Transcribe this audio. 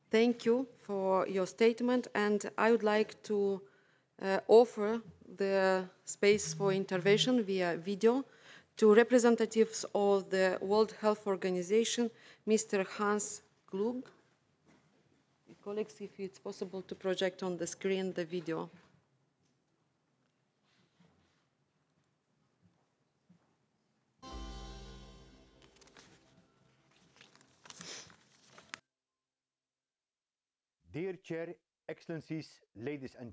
Thank you for your statement, and I would like to offer the space for intervention via video to representatives of the World Health Organization, Mr. Hans Klug. Colleagues, if it's possible to project on the screen the video. Dear Chair, Excellencies, ladies and